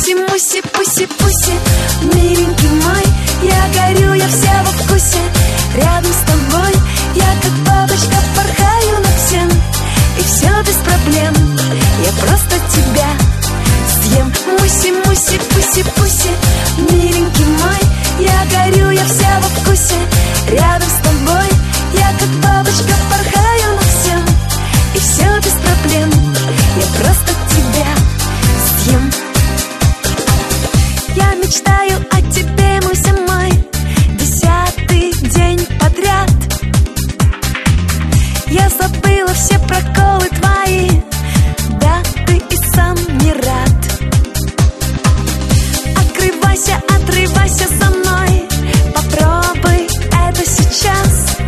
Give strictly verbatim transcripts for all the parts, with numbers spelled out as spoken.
Муси-муси, пуси-пуси, миленький мой, я горю, я вся во вкусе. Рядом с тобой я как бабочка порхаю над всем. И все без проблем, я просто тебя съем. Муси-муси, пуси-пуси, миленький мой, я горю, я вся во вкусе. Рядом с тобой я как бабочка порхаю над всем. И все без проблем, я просто тебя съем. Я мечтаю о тебе, Муся мой, десятый день подряд. Я забыла все проколы твои, да ты и сам не рад. Открывайся, отрывайся со мной, попробуй это сейчас.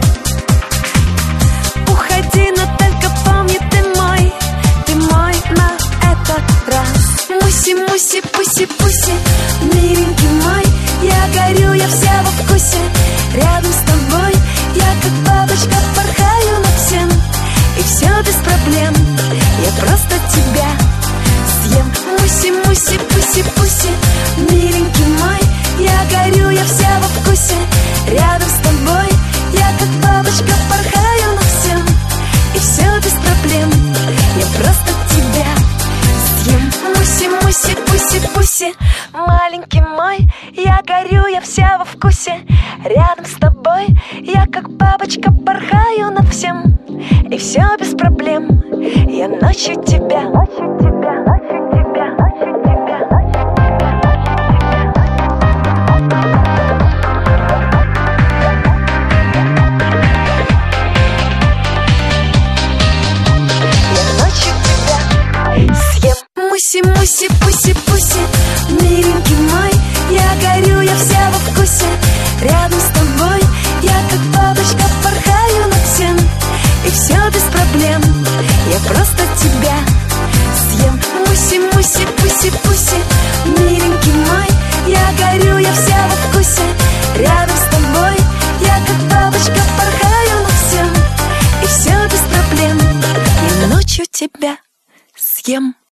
Уходи, но только помни, ты мой, ты мой на этот раз. Муси-муси, пуси-пуси, миленький мой, я горю, я вся во вкусе. Рядом с тобой я как бабочка порхаю над всем. И все без проблем, я просто тебя съем. Муси-муси, пуси-пуси, миленький мой, я горю, я вся во вкусе. Рядом с тобой я как бабочка порхаю над всем. И все без проблем, я просто тебя съем. Муси-муси, пуси-пуси, маленький мой, я горю, я вся во вкусе. Рядом с тобой я как бабочка порхаю над всем. И все без проблем, я ночью тебя, ночью тебя, ночью тебя, ночью тебя, ночью Муси-муси, пуси-пуси, миленький мой, я горю, я вся во вкусе. Рядом с тобой я как бабочка порхаю над всем. И все без проблем, я просто тебя съем. Муси-муси, пуси-пуси, миленький мой, я горю, я вся во вкусе. Рядом с тобой я как бабочка порхаю над всем. И все без проблем, я ночью тебя съем.